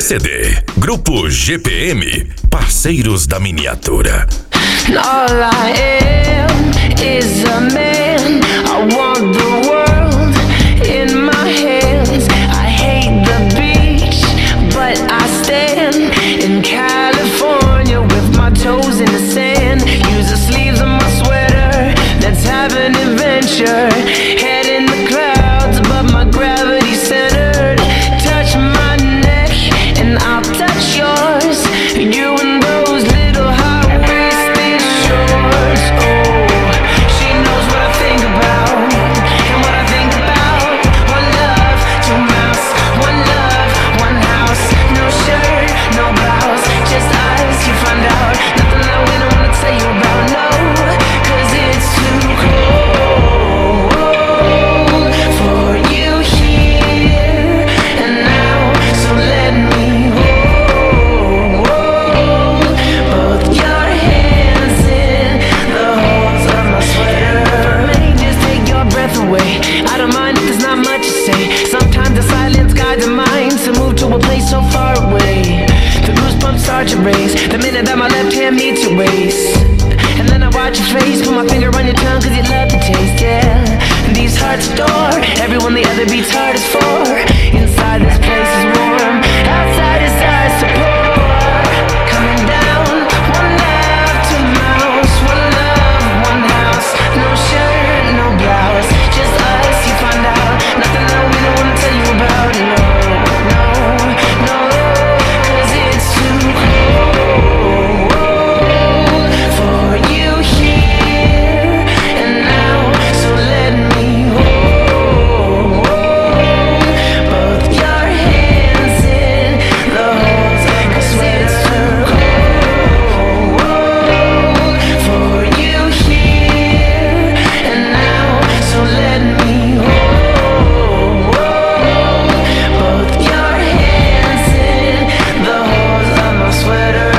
CD. Grupo GPM, parceiros da miniatura. All I am is a man. I want the world in my hands. I hate the beach, but I stand in California with my toes in the sand. Use the sleeves of my sweater. Let's have an adventure. Head in the clouds, but my gravity centered. Touch my neck and I'll touch yours. You and those little high-waisted shorts. Oh, she knows what I think about and what I think about. One love, two mouths. One love, one house. No shirt, no blouse. Just us, you find out. Nothing that we don't wanna tell you about, no. 'Cause it's too cold for you here and now. So let me hold both your hands in the holes of my sweater. May just take your breath away. I don't mind if there's not much to say. Sometimes the silence guides the mind to move to a place so far away. The goosebumps start to raise the minute that my left hand meets your waist. And then I watch your face, put my finger on your tongue 'cause you love the taste, yeah. And these hearts adore everyone the other beats hardest for. Inside this place is warm, outside is ice to pour. Coming down, one love, two mouths. One love, one house. No shirt, no blouse. Just us, you find out. Nothing that we don't wanna tell you about, no, no, no. 'Cause it's too cold for you here and now. So let me hold both your hands in the holes. I swear it's too cold for you here and now. So let me hold both your hands in the holes of my sweater.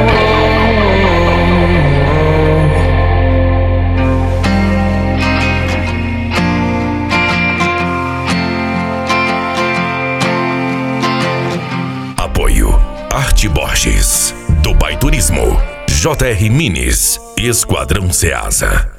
Apoio Arte Borges, Dubai Turismo, JR Minis e Esquadrão Ceasa.